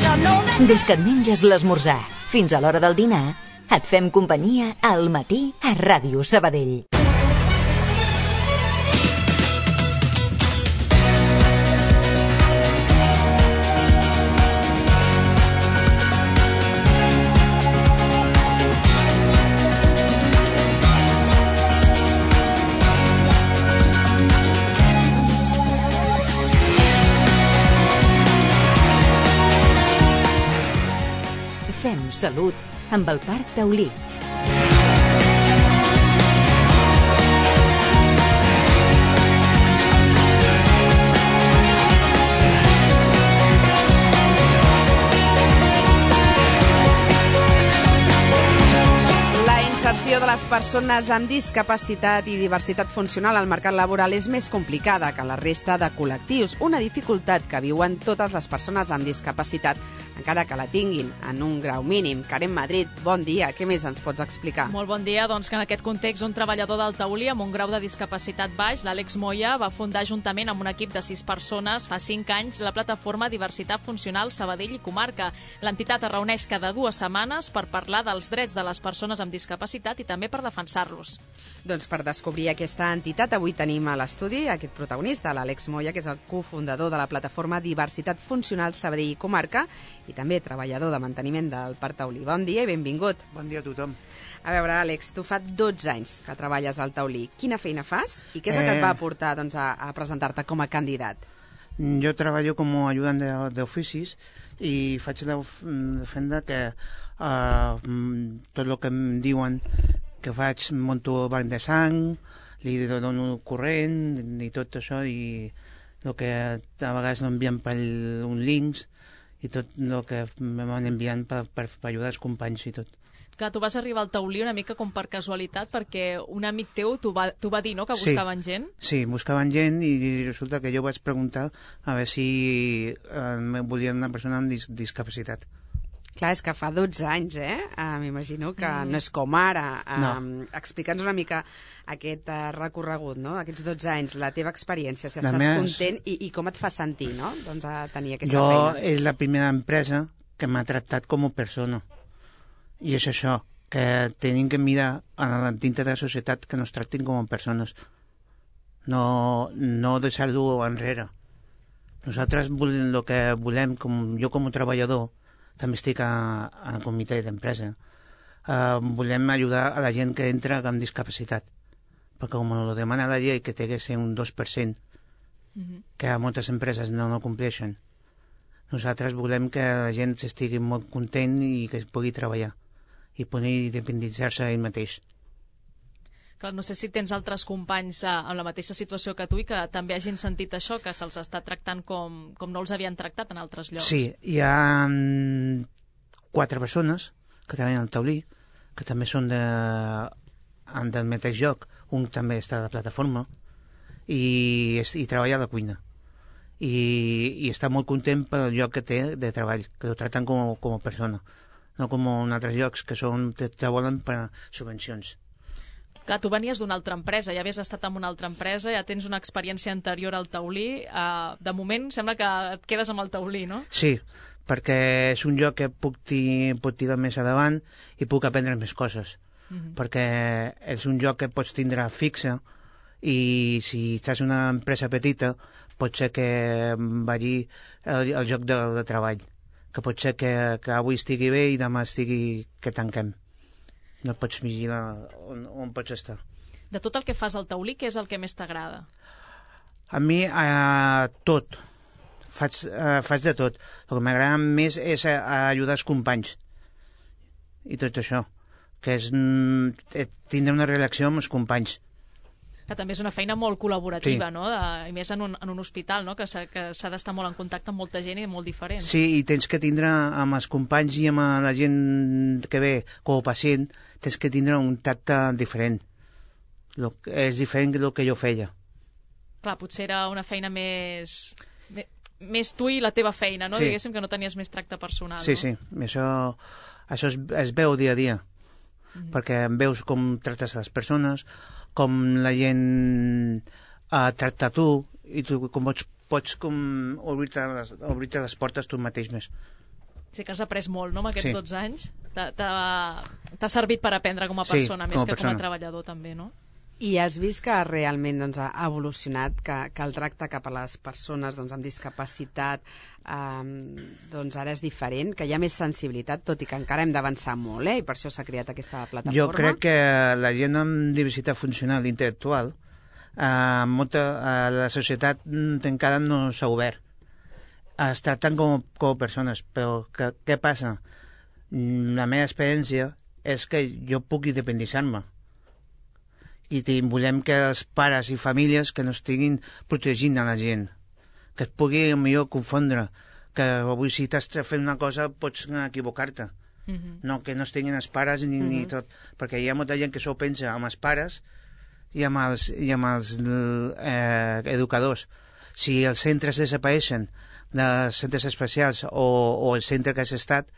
Des que et menges l'esmorzar fins a l'hora del dinar, et fem companyia al matí a Ràdio Sabadell. Fem salut amb el Parc Taulí. La inserció de les persones amb discapacitat i diversitat funcional al mercat laboral és més complicada que la resta de col·lectius, una dificultat que viuen totes les persones amb discapacitat, encara que la tinguin en un grau mínim. Karen Madrid, bon dia, què més ens pots explicar? Molt bon dia, doncs que en aquest context un treballador del Taulí amb un grau de discapacitat baix, l'Àlex Moya, va fundar juntament amb un equip de 6 persones fa 5 anys la plataforma Diversitat Funcional Sabadell i Comarca. L'entitat es reuneix cada 2 setmanes per parlar dels drets de les persones amb discapacitat i també per defensar-los. Doncs per descobrir aquesta entitat avui tenim a l'estudi aquest protagonista, l'Àlex Moya, que és el cofundador de la plataforma Diversitat Funcional Sabadell i Comarca i també treballador de manteniment del Parc Taulí. Bon dia i benvingut. Bon dia a tothom. A veure, Àlex, tu fa 12 anys que treballes al Taulí. Quina feina fas i què és el que et va portar a presentar-te com a candidat? Jo treballo com a ajudant d'oficis i faig la feina que tot el que em diuen que faig, monto banc de sang, li dono corrent i tot això, i el que a vegades no envien per un links i tot el que m'han enviant per ajudar els companys i tot. Clar, tu vas arribar al Taulí una mica com per casualitat, perquè un amic teu t'ho va dir, no?, que buscaven gent? Sí, buscaven gent i resulta que jo vaig preguntar a veure si volien una persona amb discapacitat. Clar, és que fa 12 anys, m'imagino que no és com ara. No. Explica'ns una mica aquest recorregut, no?, aquests 12 anys, la teva experiència, si estàs content i com et fa sentir, no?, doncs a tenir aquesta feina. Jo és la primera empresa que m'ha tractat com a persona. I és això, que tenim que mirar dintre de la societat que ens tractin com a persones. No deixar-ho enrere. Nosaltres el que volem, jo com a treballador, també estic al comitè d'empresa, volem ajudar a la gent que entra amb discapacitat, perquè com ho demana la llei que té que ser un 2%, que a moltes empreses no compleixen. Nosaltres volem que la gent estigui molt content i que pugui treballar i pugui independitzar-se ell mateix. Clar, no sé si tens altres companys amb la mateixa situació que tu i que també hagin sentit això, que se'ls està tractant com no els havien tractat en altres llocs. Sí, hi ha 4 persones que treballen al Taulí, que també són del mateix lloc. Un també està a la plataforma i treballa a la cuina. I està molt content pel lloc que té de treball, que ho tracten com a persona, no com en altres llocs que te volen per subvencions. Clar, tu venies d'una altra empresa, ja havies estat en una altra empresa, ja tens una experiència anterior al Taulí. De moment sembla que et quedes amb el Taulí, no? Sí, perquè és un lloc que puc tirar més endavant i puc aprendre més coses. Perquè és un lloc que pots tindre fixe i si estàs en una empresa petita pot ser que vagi el lloc de treball, que pot ser que avui estigui bé i demà estigui que tanquem. No pots vigilar on pots estar. De tot el que fas al Taulí, què és el que més t'agrada? A mi tot. Faig de tot. El que m'agrada més és ajudar els companys i tot això, que és tindre una relació amb els companys. Que també és una feina molt col·laborativa, sí. No? I més en un hospital, no? Que s'ha d'estar molt en contacte amb molta gent i molt diferent. Sí, i tens que tindre amb els companys i amb la gent que ve com a pacient, tens que tindre un tacte diferent. És diferent del que jo feia. Clar, potser era una feina més tu i la teva feina, no? Sí. Diguéssim que no tenies més tracte personal. Sí, no? sí, això es veu dia a dia, perquè veus com tractes les persones, com la gent tracta tu, i tu com pots obrir-te les portes tu mateix més. Sí que has après molt, no?, amb aquests Sí. 12 anys. T'ha servit per aprendre com a persona, Sí, més com a que com persona. a treballador, també, no? I has vist que realment doncs, ha evolucionat, que el tracte cap a les persones doncs, amb discapacitat doncs ara és diferent, que hi ha més sensibilitat, tot i que encara hem d'avançar molt, i per això s'ha creat aquesta plataforma. Jo crec que la gent amb diversitat funcional i intel·lectual, la societat encara no s'ha obert. Es tracten com a persones, però què passa? La meva experiència és que jo puc independitzar-me. I volem que els pares i famílies que no estiguin protegint a la gent, que es pugui millor confondre, que avui si estàs fent una cosa pots equivocar-te. No, que no estiguin els pares ni tot, perquè hi ha molta gent que s'ho pensa amb els pares i amb els educadors. Si els centres desapareixen dels centres especials o el centre que has estat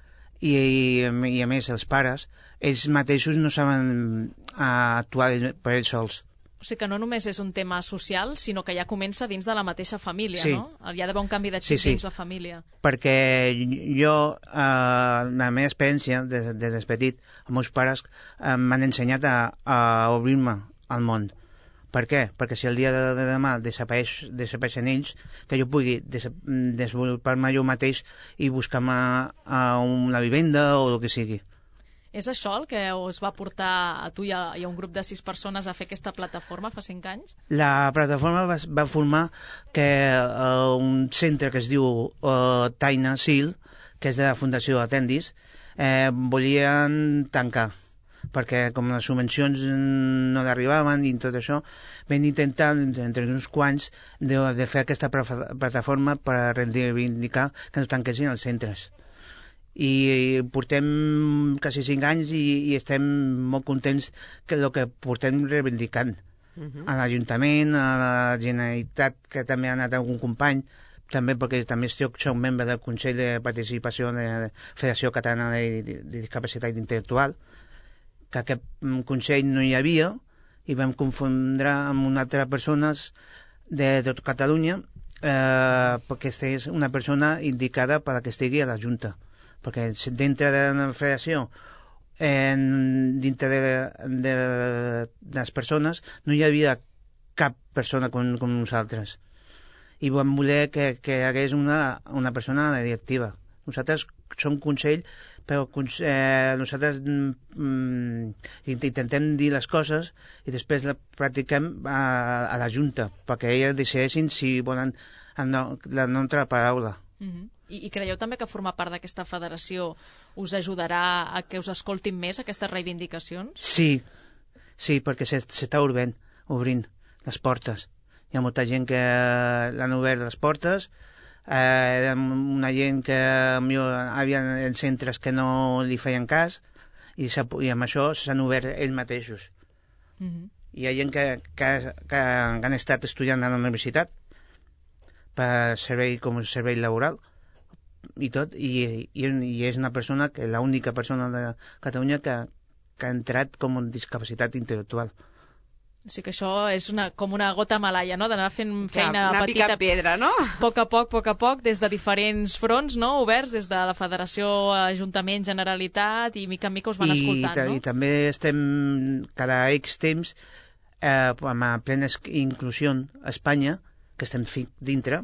i a més els pares, ells mateixos no saben actuar per ells sols. O sigui que no només és un tema social, sinó que ja comença dins de la mateixa família, Sí. no? Hi ha d'haver un canvi de xip dins la família. Perquè jo, la meva experiència, des de petit, els meus pares m'han ensenyat a obrir-me al món. Per què? Perquè si el dia de demà desapareixen ells, que jo pugui desenvolupar-me jo mateix i buscar-me una vivenda o el que sigui. És això el que us va portar a tu i a un grup de 6 persones a fer aquesta plataforma fa 5 anys? La plataforma va formar que un centre que es diu Taina Sil, que és de la Fundació Atendis, volien tancar, perquè com les subvencions no arribaven i tot això, vam intentar, entre uns quants, de fer aquesta plataforma per reivindicar que no tanquessin els centres. I portem quasi 5 anys i estem molt contents que el que portem reivindicant. A l'Ajuntament, a la Generalitat, que també ha anat algun company, també perquè també soc membre del Consell de Participació de la Federació Catalana de Discapacitat Intel·lectual, que aquest Consell no hi havia i vam confondre amb una altra persones de tot Catalunya perquè és una persona indicada per a que estigui a la Junta, perquè dintre de la federació, dintre de les persones, no hi havia cap persona com nosaltres. I vam voler que hi hagués una persona directiva. Nosaltres som Consell, però nosaltres intentem dir les coses i després la practiquem a la Junta, perquè elles decideixin si volen la nostra paraula. I creieu també que formar part d'aquesta federació us ajudarà a que us escoltin més aquestes reivindicacions? Sí, perquè s'està obrint les portes. Hi ha molta gent que l'han obert les portes, una gent que havia en centres que no li feien cas i amb això s'han obert ells mateixos. Hi ha gent que han estat estudiant a la universitat per servei com a servei laboral i tot, i és una persona, l'única persona de Catalunya que ha entrat com a discapacitat intel·lectual. O sigui que això és com una gota malaia, no?, d'anar fent feina una petita, pica pedra, no? A poc a poc, des de diferents fronts, no?, oberts, des de la Federació, Ajuntament, Generalitat, i mica en mica us van escoltant, no? I també estem cada X temps amb la plena inclusió a Espanya, que estem dintre,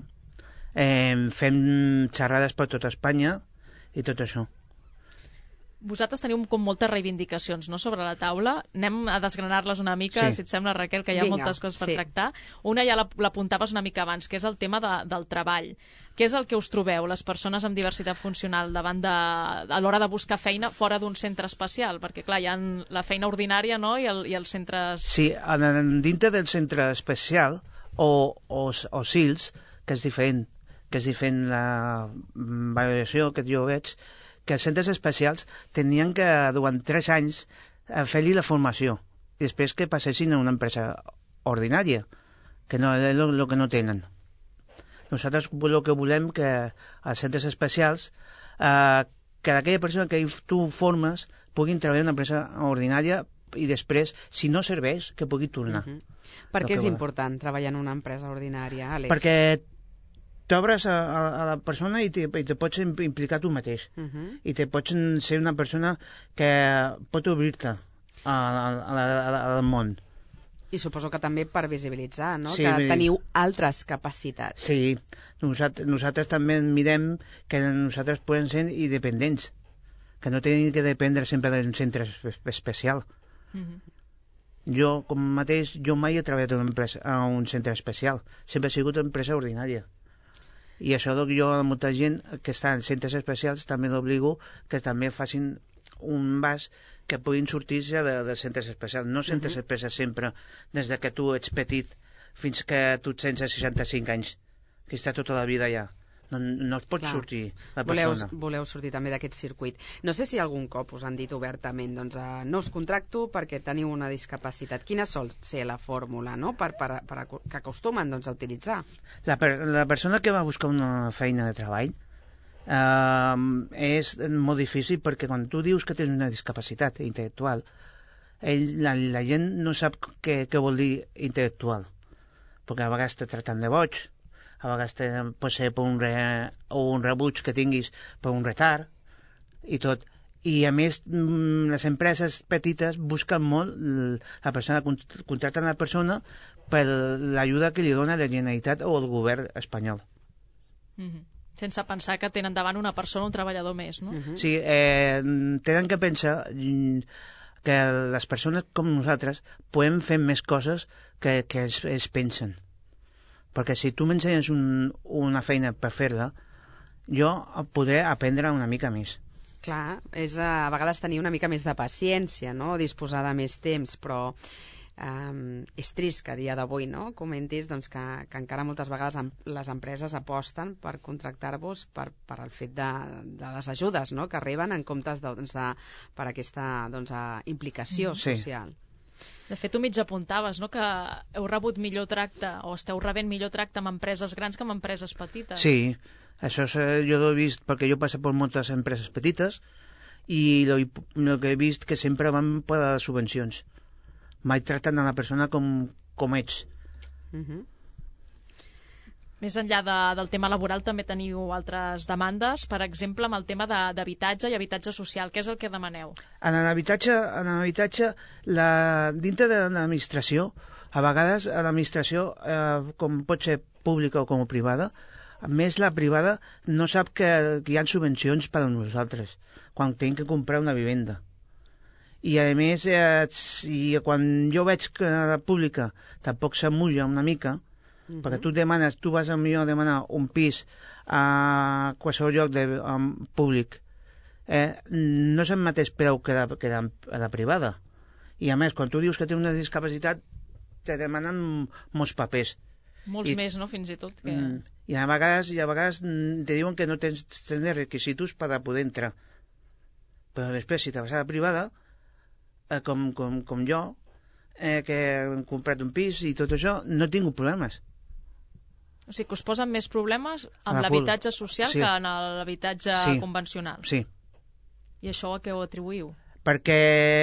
fem xerrades per tota Espanya i tot això. Vosaltres teniu com moltes reivindicacions, no?, sobre la taula. Anem a desgranar-les una mica, si et sembla, Raquel, que hi ha moltes coses per tractar. Una ja l'apuntaves una mica abans, que és el tema del treball. Què és el que us trobeu, les persones amb diversitat funcional, a l'hora de buscar feina fora d'un centre especial? Perquè, clar, hi ha la feina ordinària, no?, i els centres... Sí, dintre del centre especial o SILS, que és diferent la valoració que jo veig, que els centres especials tenien que, durant 3 anys, fer-li la formació i després que passessin a una empresa ordinària, que no és el que no tenen. Nosaltres el que volem que als centres especials que aquella persona que tu formes puguin treballar en una empresa ordinària i després, si no serveix, que pugui tornar. Per què és important treballar en una empresa ordinària, Àlex? Perquè t'obres a la persona i te pots implicar tu mateix. I te pots ser una persona que pot obrir-te al món. I suposo que també per visibilitzar, no? Sí, que teniu altres capacitats. Sí, nosaltres també mirem que nosaltres podem ser independents, que no tenim que dependre sempre d'un centre especial. Jo, com mateix, jo mai he treballat a un centre especial, sempre he sigut una empresa ordinària. I això jo a molta gent que està en centres especials també l'obligo que també facin un vas que puguin sortir ja de centres especials. No centres especials sempre, des que tu ets petit fins que tu tens 65 anys, que està tota la vida allà. No et pot sortir la persona. Voleu sortir també d'aquest circuit. No sé si algun cop us han dit obertament no us contracto perquè teniu una discapacitat. Quina sol ser la fórmula, no? que acostumen a utilitzar? La persona que va buscar una feina de treball és molt difícil perquè quan tu dius que tens una discapacitat intel·lectual, la gent no sap què vol dir intel·lectual, perquè a vegades te tracten de boig, a vegades pot ser per un rebuig que tinguis per un retard i tot. I a més les empreses petites busquen molt la persona, contracten la persona per l'ajuda que li dona la Generalitat o el govern espanyol. Sense pensar que tenen davant una persona, un treballador més, no? Sí, tenen que pensar que les persones com nosaltres podem fer més coses que es pensen. Perquè si tu m'ensenyes una feina per fer-la, jo podré aprendre una mica més. Clar, és a vegades tenir una mica més de paciència, no? Disposar de més temps, però és trist que a dia d'avui comentis que encara moltes vegades les empreses aposten per contractar-vos per el fet de les ajudes que arriben en comptes per aquesta implicació social. De fet, tu mig apuntaves que heu rebut millor tracte o esteu rebent millor tracte amb empreses grans que amb empreses petites. Sí, això jo l'he vist perquè jo passo per moltes empreses petites i el que he vist que sempre van per les subvencions. Mai tracten a la persona com ets. Més enllà del tema laboral també teniu altres demandes, per exemple amb el tema d'habitatge i habitatge social. Què és el que demaneu? En l'habitatge, dintre de l'administració, a vegades l'administració, com pot ser pública o com privada, a més la privada no sap que hi ha subvencions per a nosaltres quan tenim que comprar una vivenda. I a més, quan jo veig que la pública tampoc s'amulla una mica, perquè tu vas a demanar un pis a qualsevol lloc públic, no és el mateix preu que la privada. I a més, quan tu dius que tens una discapacitat, te demanen molts papers. Molts més, no?, fins i tot. I a vegades te diuen que no tens requisits per poder entrar. Però després, si te vas a la privada, com jo, que he comprat un pis i tot això, no he tingut problemes. O sigui, que us posen més problemes amb l'habitatge social que en l'habitatge convencional. Sí. I això a què ho atribuïu? Perquè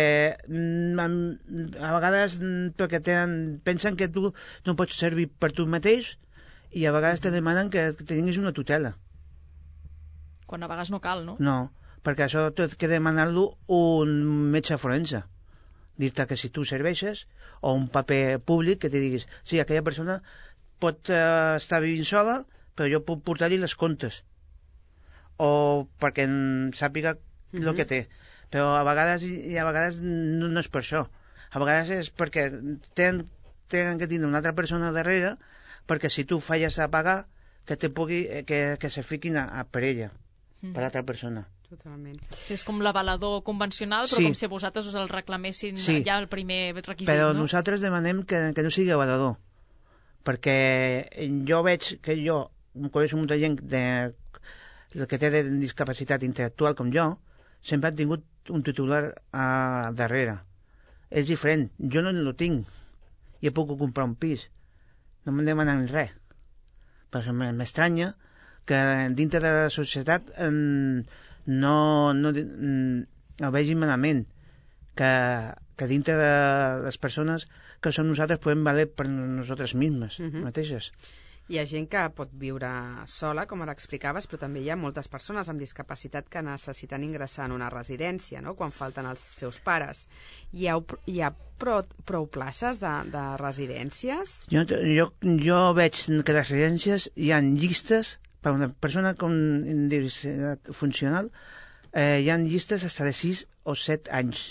a vegades pensen que tu no pots servir per tu mateix i a vegades te demanen que tinguis una tutela. Quan a vegades no cal, no? No, perquè això tot que demanar-lo un metge forense. Dir-te que si tu serveixes, o un paper públic que te diguis, sí, aquella persona pot estar vivint sola, però jo puc portar-li les comptes. O perquè sàpiga el que té. Però a vegades no és per això. A vegades és perquè tenen que tindre una altra persona darrere perquè si tu falles a pagar, que se fiquin per ella, per l'altra persona. Totalment. Sí, és com l'avalador convencional, però com si vosaltres us el reclamessin ja el primer requisit, però nosaltres demanem que no sigui avalador, perquè jo veig que coneixo molta gent que té discapacitat intel·lectual com jo, sempre han tingut un titular darrere. És diferent, jo no el tinc, i he pogut comprar un pis, no me'n demanen res, però m'estranya que dintre de la societat no ho vegin malament, que dintre de les persones que som nosaltres podem valer per nosaltres mismes mateixes. Hi ha gent que pot viure sola, com ara explicaves, però també hi ha moltes persones amb discapacitat que necessiten ingressar en una residència, no?, quan falten els seus pares. Hi ha prou places de residències? Jo veig que a les residències hi ha llistes, per una persona amb discapacitat funcional, hi ha llistes fins de 6 o 7 anys.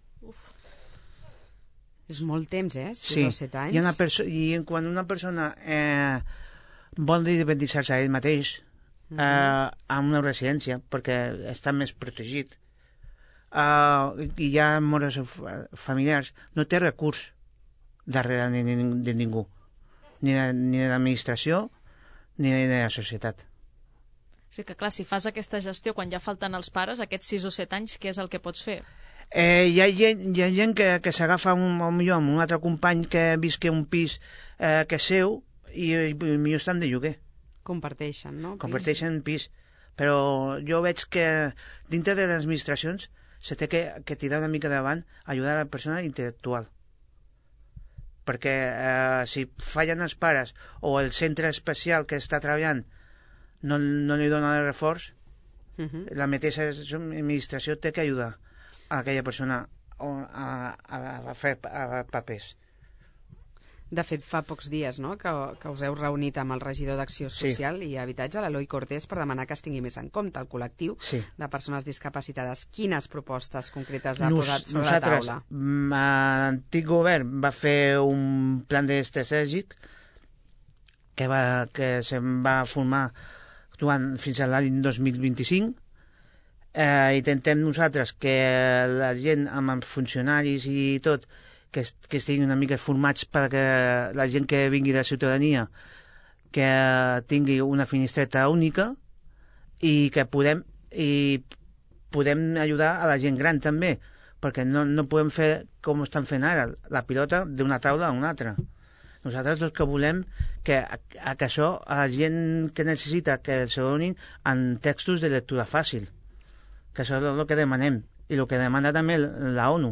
És molt temps, 6 o 7 anys. I quan una persona vol independitzar-se a ell mateix a una residència, perquè està més protegit, i hi ha molts familiars, no té recurs darrere de ningú, ni de l'administració ni de la societat. O sigui que, clar, si fas aquesta gestió quan ja falten els pares, aquests 6 o 7 anys, què és el que pots fer? Hi ha gent que s'agafa millor amb un altre company que visqui un pis que és seu i millor estan de lloguer. Comparteixen, no? Comparteixen pis. Però jo veig que dintre de les administracions se té que tirar una mica davant, ajudar a la persona intel·lectual. Perquè si fallen els pares o el centre especial que està treballant no li dona el reforç, la mateixa administració té que ajudar a aquella persona a fer papers. De fet, fa pocs dies, no?, que us heu reunit amb el regidor d'Acció Social i Habitatge, l'Eloi Cortés, per demanar que es tingui més en compte el col·lectiu de persones discapacitades. Quines propostes concretes ha posat sobre la taula? L'antic govern va fer un plan estratègic que se'n va formar fins a l'any 2025. Intentem nosaltres que la gent amb els funcionaris i tot que estiguin una mica formats perquè la gent que vingui de ciutadania que tingui una finestreta única i que podem ajudar a la gent gran també, perquè no podem fer com estan fent ara, la pilota d'una taula a una altra. Nosaltres el que volem que això a la gent que necessita que se donin en textos de lectura fàcil, que això és el que demanem i el que demana també la ONU.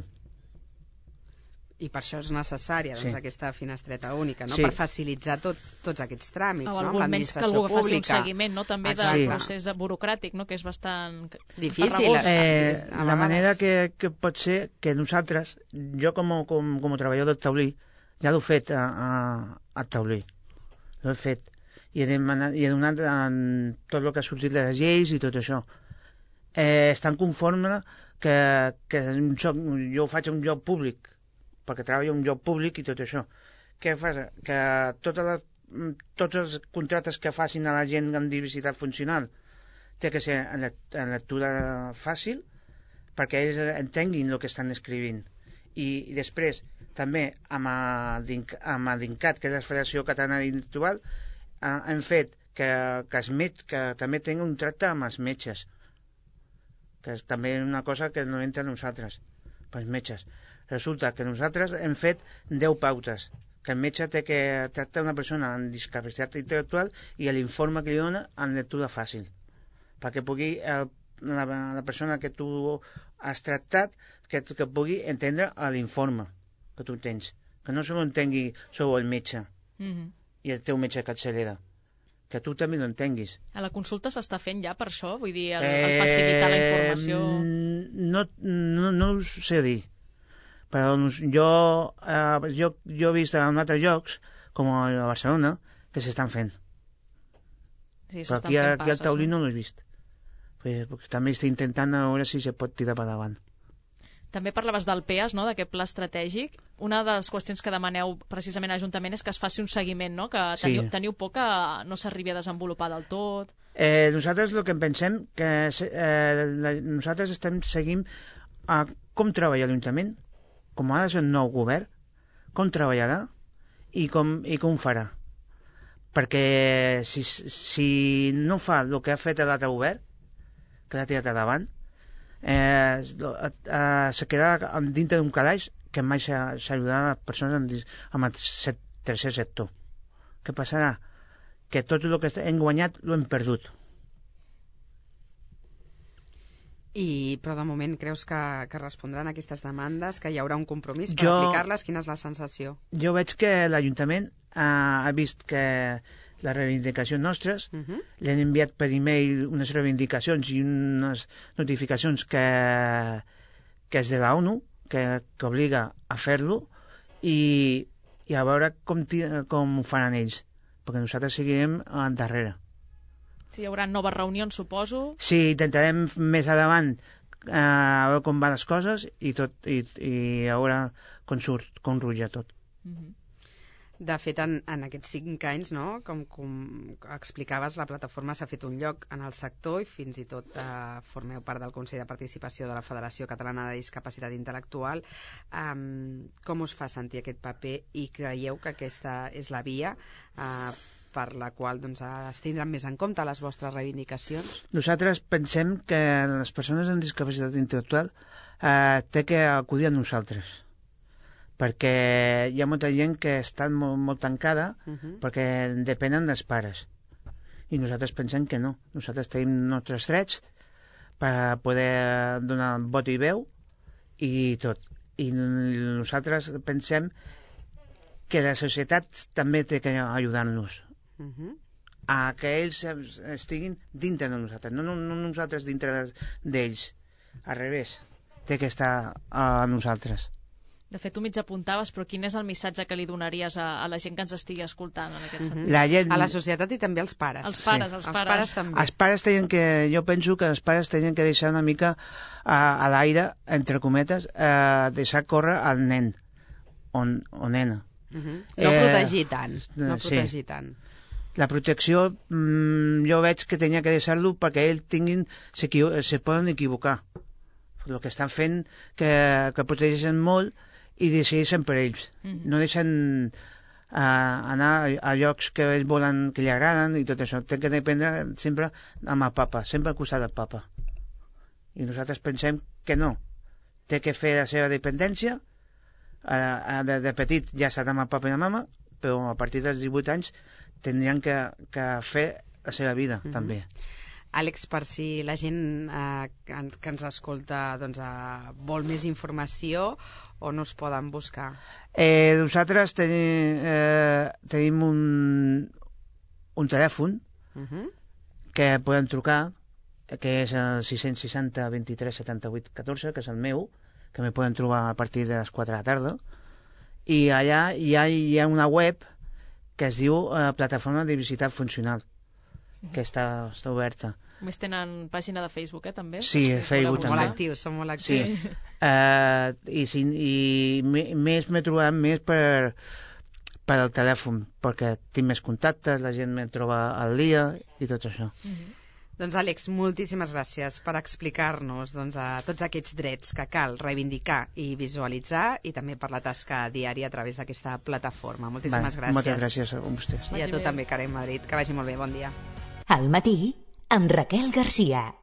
I per això és necessària aquesta finestreta única, no? Per facilitar tots aquests tràmits, no? Algun menys que algú faci un seguiment, no? També del procés burocràtic, no? Que és bastant difícil. La manera que pot ser que nosaltres, jo com a treballador del taulí, ja l'he fet al taulí. L'he fet. I he donat tot el que ha sortit de les lleis i tot això. Estan conformes que jo faig un joc públic, perquè treballo un joc públic i tot això. Què fas? Que tots els contractes que facin a la gent amb diversitat funcional té que ser en lectura fàcil perquè ells entenguin el que estan escrivint. I després, també, amb l'INCAT, que és la Federació Catalana d'Intel·lectual, hem fet que també tingui un tracte amb els metges, que és també una cosa que no entra a nosaltres, pels metges. Resulta que nosaltres hem fet 10 pautes, que el metge té que tractar una persona amb discapacitat intel·lectual i l'informe que li dona en lectura fàcil, perquè pugui la persona que tu has tractat que pugui entendre l'informe que tu tens, que no se l'entengui sou el metge i el teu metge capçalera, que tu també l'entenguis. A la consulta s'està fent ja per això? Vull dir, el facilitar la informació... No ho sé dir, però jo he vist en altres llocs, com a Barcelona, que s'estan fent. Però aquí al taulí no l'he vist. Perquè també estic intentant a veure si se pot tirar per davant. També parlaves del PEAS, no?, d'aquest pla estratègic. Una de les qüestions que demaneu precisament a l'Ajuntament és que es faci un seguiment, no?, que teniu por que no s'arribi a desenvolupar del tot. Nosaltres el que pensem que nosaltres estem seguint com treballa l'Ajuntament, com ha de ser un nou govern, com treballarà i com farà. Perquè si no fa el que ha fet l'altre govern, que l'ha tirat endavant, se quedarà dintre d'un calaix que mai s'ajudarà a les persones amb el tercer sector. Què passarà? Que tot el que hem guanyat l'hem perdut. Però de moment creus que respondran a aquestes demandes, que hi haurà un compromís per aplicar-les? Quina és la sensació? Jo veig que l'Ajuntament ha vist que les reivindicacions nostres, li han enviat per e-mail unes reivindicacions i unes notificacions que és de la ONU, que obliga a fer-lo, i a veure com ho faran ells, perquè nosaltres seguirem darrere. Sí, hi haurà noves reunions, suposo. Sí, intentarem més endavant a veure com van les coses i a veure com ruja tot. De fet, en aquests 5 anys, no, com explicaves, la plataforma s'ha fet un lloc en el sector i fins i tot formeu part del Consell de Participació de la Federació Catalana de Discapacitat Intel·lectual. Com us fa sentir aquest paper i creieu que aquesta és la via per la qual es tindran més en compte les vostres reivindicacions? Nosaltres pensem que les persones amb discapacitat intel·lectual té que acudir a nosaltres, perquè hi ha molta gent que està molt tancada perquè depenen dels pares. I nosaltres pensem que no. Nosaltres tenim nostres drets per poder donar vot i veu i tot. I nosaltres pensem que la societat també té que ajudar-nos a que ells estiguin dintre de nosaltres, no nosaltres dintre d'ells. Al revés, té que estar a nosaltres. De fet, tu mig apuntaves, però quin és el missatge que li donaries a la gent que ens estigui escoltant en aquest sentit? A la societat i també als pares. Els pares també. Els pares jo penso que els pares tenen que deixar una mica a l'aire, entre cometes, deixar córrer al nen o nena. No protegir tant. La protecció jo veig que tenia que deixar-lo perquè ells se poden equivocar. El que estan fent que protegeixen molt i decideixen per ells. No deixen anar a llocs que ells volen, que li agraden i tot això. Té que dependre sempre amb el papa, sempre al costat del papa. I nosaltres pensem que no. Té que fer la seva dependència. De petit ja està amb el papa i la mama, però a partir dels 18 anys tindrien que fer la seva vida, també. Àlex, per si la gent que ens escolta vol més informació, on us poden buscar? Nosaltres tenim un telèfon que poden trucar, que és el 660 23 78 14, que és el meu, que me poden trobar a partir de les 4 de la tarda, i allà hi ha una web que es diu Plataforma de Diversitat Funcional, que està oberta. Més tenen pàgina de Facebook, també? Sí, Facebook també. Som molt actius. Sí. I més m'he trobat més per el telèfon, perquè tinc més contactes, la gent me troba al dia i tot això. Doncs, Àlex, moltíssimes gràcies per explicar-nos tots aquests drets que cal reivindicar i visualitzar i també per la tasca diària a través d'aquesta plataforma. Moltíssimes gràcies. Moltes gràcies a vostès. I a tu també, Karen Madrid. Que vagi molt bé. Bon dia. Al matí, amb Raquel Garcia.